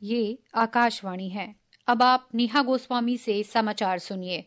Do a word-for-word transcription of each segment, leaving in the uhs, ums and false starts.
ये आकाशवाणी है। अब आप नेहा गोस्वामी से समाचार सुनिए।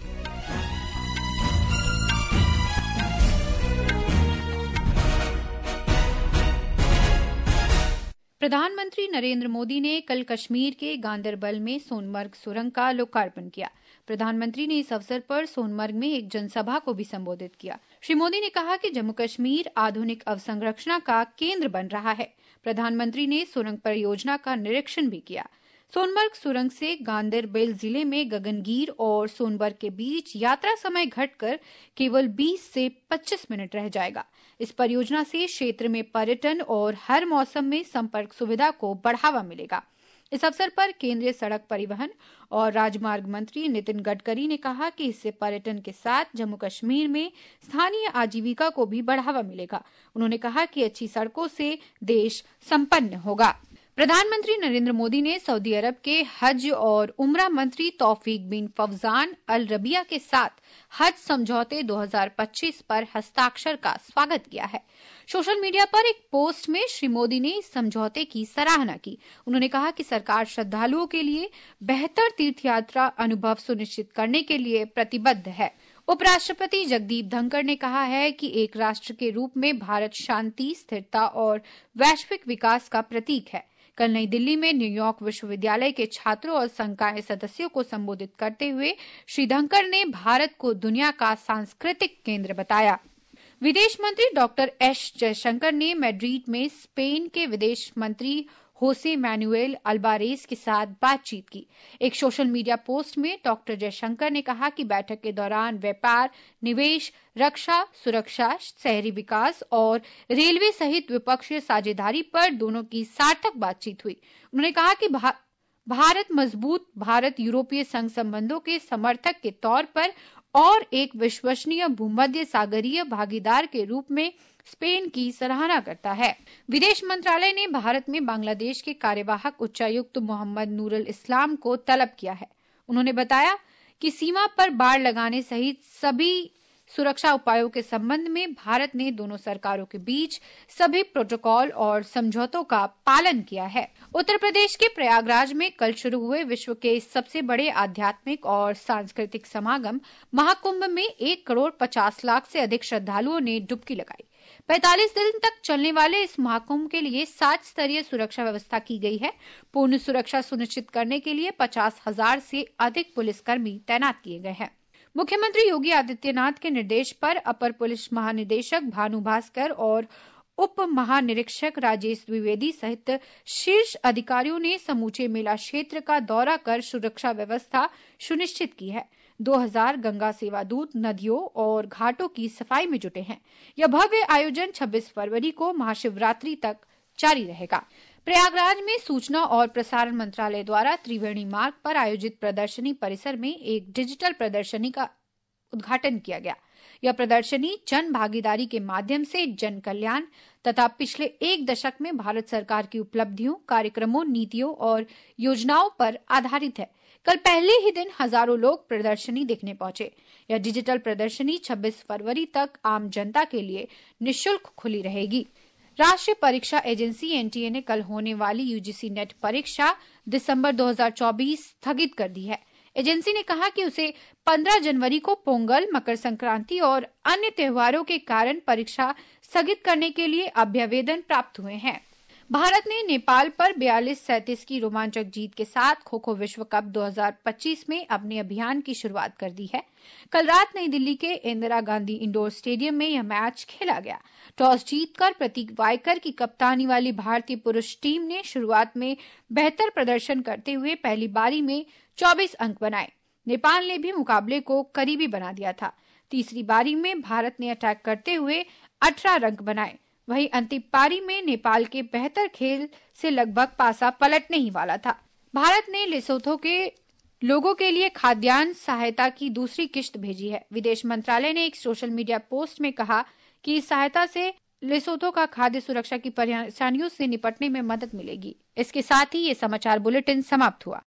प्रधानमंत्री नरेंद्र मोदी ने कल कश्मीर के गांदरबल में सोनमर्ग सुरंग का लोकार्पण किया। प्रधानमंत्री ने इस अवसर पर सोनमर्ग में एक जनसभा को भी संबोधित किया। श्री मोदी ने कहा कि जम्मू कश्मीर आधुनिक अवसंरचना का केंद्र बन रहा है। प्रधानमंत्री ने सुरंग परियोजना का निरीक्षण भी किया। सोनमर्ग सुरंग से गांदरबल जिले में गगनगीर और सोनबर्ग के बीच यात्रा समय घटकर केवल बीस से पच्चीस मिनट रह जाएगा। इस परियोजना से क्षेत्र में पर्यटन और हर मौसम में संपर्क सुविधा को बढ़ावा मिलेगा। इस अवसर पर केंद्रीय सड़क परिवहन और राजमार्ग मंत्री नितिन गडकरी ने कहा कि इससे पर्यटन के साथ जम्मू कश्मीर में स्थानीय आजीविका को भी बढ़ावा मिलेगा। उन्होंने कहा कि अच्छी सड़कों से देश संपन्न होगा। प्रधानमंत्री नरेंद्र मोदी ने सऊदी अरब के हज और उमरा मंत्री तौफीक बिन फौजान अल रबिया के साथ हज समझौते दो हज़ार पच्चीस पर हस्ताक्षर का स्वागत किया है। सोशल मीडिया पर एक पोस्ट में श्री मोदी ने इस समझौते की सराहना की। उन्होंने कहा कि सरकार श्रद्धालुओं के लिए बेहतर तीर्थयात्रा अनुभव सुनिश्चित करने के लिए प्रतिबद्ध है। उपराष्ट्रपति जगदीप धनखड़ ने कहा है कि एक राष्ट्र के रूप में भारत शांति, स्थिरता और वैश्विक विकास का प्रतीक है। कल नई दिल्ली में न्यूयॉर्क विश्वविद्यालय के छात्रों और संकाय सदस्यों को संबोधित करते हुए श्री धनखड़ ने भारत को दुनिया का सांस्कृतिक केंद्र बताया। विदेश मंत्री डॉक्टर एस जयशंकर ने मैड्रिड में स्पेन के विदेश मंत्री होसे मैनुएल अल्बारेज के साथ बातचीत की। एक सोशल मीडिया पोस्ट में डॉक्टर जयशंकर ने कहा कि बैठक के दौरान व्यापार, निवेश, रक्षा, सुरक्षा, शहरी विकास और रेलवे सहित द्विपक्षीय साझेदारी पर दोनों की सार्थक बातचीत हुई। उन्होंने कहा कि भा, भारत मजबूत भारत यूरोपीय संघ संबंधों के समर्थक के तौर पर और एक विश्वसनीय भूमध्य सागरीय भागीदार के रूप में स्पेन की सराहना करता है। विदेश मंत्रालय ने भारत में बांग्लादेश के कार्यवाहक उच्चायुक्त मोहम्मद नूरुल इस्लाम को तलब किया है। उन्होंने बताया कि सीमा पर बाड़ लगाने सहित सभी सुरक्षा उपायों के संबंध में भारत ने दोनों सरकारों के बीच सभी प्रोटोकॉल और समझौतों का पालन किया है। उत्तर प्रदेश के प्रयागराज में कल शुरू हुए विश्व के सबसे बड़े आध्यात्मिक और सांस्कृतिक समागम महाकुंभ में एक करोड़ पचास लाख से अधिक श्रद्धालुओं ने डुबकी लगाई। पैंतालीस दिन तक चलने वाले इस महाकुंभ के लिए सात स्तरीय सुरक्षा व्यवस्था की गई है। पूर्ण सुरक्षा सुनिश्चित करने के लिए पचास हजार से अधिक पुलिसकर्मी तैनात किए गए हैं। मुख्यमंत्री योगी आदित्यनाथ के निर्देश पर अपर पुलिस महानिदेशक भानु भास्कर और उप महानिरीक्षक राजेश द्विवेदी सहित शीर्ष अधिकारियों ने समूचे मेला क्षेत्र का दौरा कर सुरक्षा व्यवस्था सुनिश्चित की है। दो हज़ार गंगा सेवा दूत नदियों और घाटों की सफाई में जुटे हैं। यह भव्य आयोजन छब्बीस फरवरी को महाशिवरात्रि तक जारी रहेगा। प्रयागराज में सूचना और प्रसारण मंत्रालय द्वारा त्रिवेणी मार्ग पर आयोजित प्रदर्शनी परिसर में एक डिजिटल प्रदर्शनी का उद्घाटन किया गया। यह प्रदर्शनी जन भागीदारी के माध्यम से जन कल्याण तथा पिछले एक दशक में भारत सरकार की उपलब्धियों, कार्यक्रमों, नीतियों और योजनाओं पर आधारित है। कल पहले ही दिन हजारों लोग प्रदर्शनी देखने पहुंचे। यह डिजिटल प्रदर्शनी छब्बीस फरवरी तक आम जनता के लिए निःशुल्क खुली रहेगी। राष्ट्रीय परीक्षा एजेंसी एनटीए ने कल होने वाली यूजीसी नेट परीक्षा दिसंबर दो हज़ार चौबीस स्थगित कर दी है। एजेंसी ने कहा कि उसे पंद्रह जनवरी को पोंगल, मकर संक्रांति और अन्य त्योहारों के कारण परीक्षा स्थगित करने के लिए अभ्यावेदन प्राप्त हुए हैं। भारत ने नेपाल पर बयालीस सैंतीस की रोमांचक जीत के साथ खो खो विश्व कप दो हज़ार पच्चीस में अपने अभियान की शुरुआत कर दी है। कल रात नई दिल्ली के इंदिरा गांधी इंडोर स्टेडियम में यह मैच खेला गया। टॉस जीतकर प्रतीक वायकर की कप्तानी वाली भारतीय पुरुष टीम ने शुरुआत में बेहतर प्रदर्शन करते हुए पहली पारी में चौबीस अंक बनाए। नेपाल ने भी मुकाबले को करीबी बना दिया था। तीसरी पारी में भारत ने अटैक करते हुए अठारह अंक बनाए। वहीं अंतिम पारी में नेपाल के बेहतर खेल से लगभग पासा पलटने ही वाला था। भारत ने लेसोथो के लोगों के लिए खाद्यान्न सहायता की दूसरी किश्त भेजी है। विदेश मंत्रालय ने एक सोशल मीडिया पोस्ट में कहा कि इस सहायता से लेसोथो का खाद्य सुरक्षा की परेशानियों से निपटने में मदद मिलेगी। इसके साथ ही ये समाचार बुलेटिन समाप्त हुआ।